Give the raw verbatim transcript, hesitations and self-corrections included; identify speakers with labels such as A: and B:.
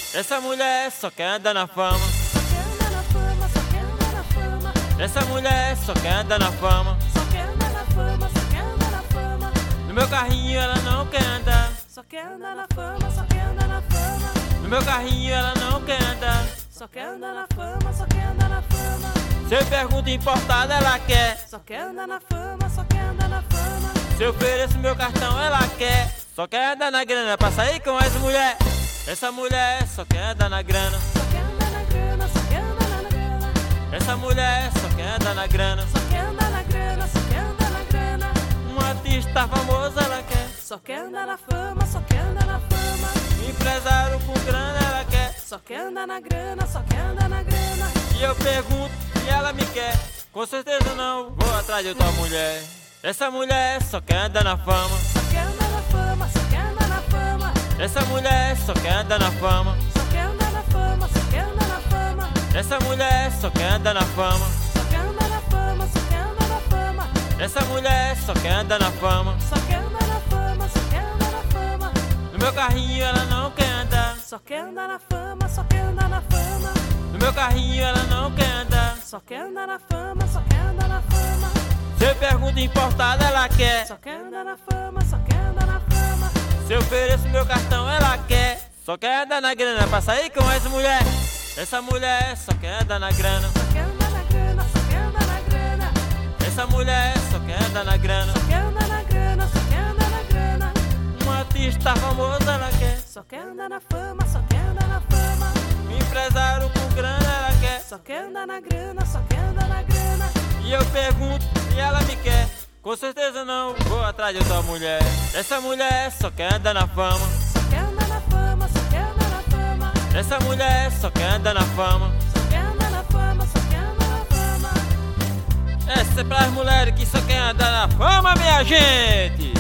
A: Essa mulher só quer andar na fama.
B: Só quer andar na fama, só quer andar na fama.
A: Essa mulher só quer andar na fama.
B: Só quer andar na fama, só quer andar na fama.
A: No meu carrinho ela não quer andar.
B: Só quer andar na fama, só quer andar na fama.
A: No meu carrinho ela não quer andar.
B: Só quer andar na fama, só quer andar na fama.
A: Se eu pergunto importada ela quer.
B: Só quer andar na fama, só quer andar na fama.
A: Se eu ofereço meu cartão ela quer. Só quer andar na grana pra sair com as mulher. Essa mulher só quer andar na grana.
B: Só quer andar na grana, só quer andar na grana.
A: Essa mulher só quer andar na grana.
B: Só quer andar na grana, só quer andar na grana.
A: Um artista famoso ela quer.
B: Só quer andar na fama, só quer andar na fama.
A: Um empresário com grana ela quer.
B: Só quer andar na grana, só quer andar na grana.
A: E eu pergunto se ela me quer. Com certeza não vou atrás de outra mulher. Essa mulher só quer andar na fama.
B: Só quer andar na fama, só quer andar na fama.
A: Essa mulher só quer andar na fama.
B: Só quer andar na fama, só quer andar na fama.
A: Essa mulher só quer andar na fama.
B: Só quer andar na fama, só quer andar na fama.
A: Essa mulher só quer andar na fama.
B: Só quer andar na fama, só quer andar na fama.
A: No meu carrinho ela não quer andar.
B: Só quer andar na fama, só quer andar na fama.
A: No meu carrinho ela não quer andar.
B: Só quer andar na fama, só quer andar na fama.
A: Se eu pergunto importada ela quer.
B: Só quer andar na fama, só quer andar na fama.
A: Se eu ofereço meu cartão ela quer. Só quer andar na grana pra sair com as mulher. Essa mulher só quer andar na grana.
B: Só quer andar na grana, só quer andar na grana.
A: Essa mulher só quer andar na grana.
B: Só quer andar na grana, só quer andar na grana.
A: Um artista famoso ela quer.
B: Só quer andar na fama, só quer andar na fama.
A: Um empresário com grana ela quer.
B: Só quer andar na grana, só quer andar na grana.
A: E eu pergunto se ela me quer. Com certeza não vou atrás de outra mulher. Essa mulher só quer andar na fama.
B: Só quer andar na fama, só quer andar na fama.
A: Essa mulher só quer andar na fama.
B: Só quer andar na fama, só quer andar na fama.
A: Essa é pras mulheres que só querem andar na fama, minha gente.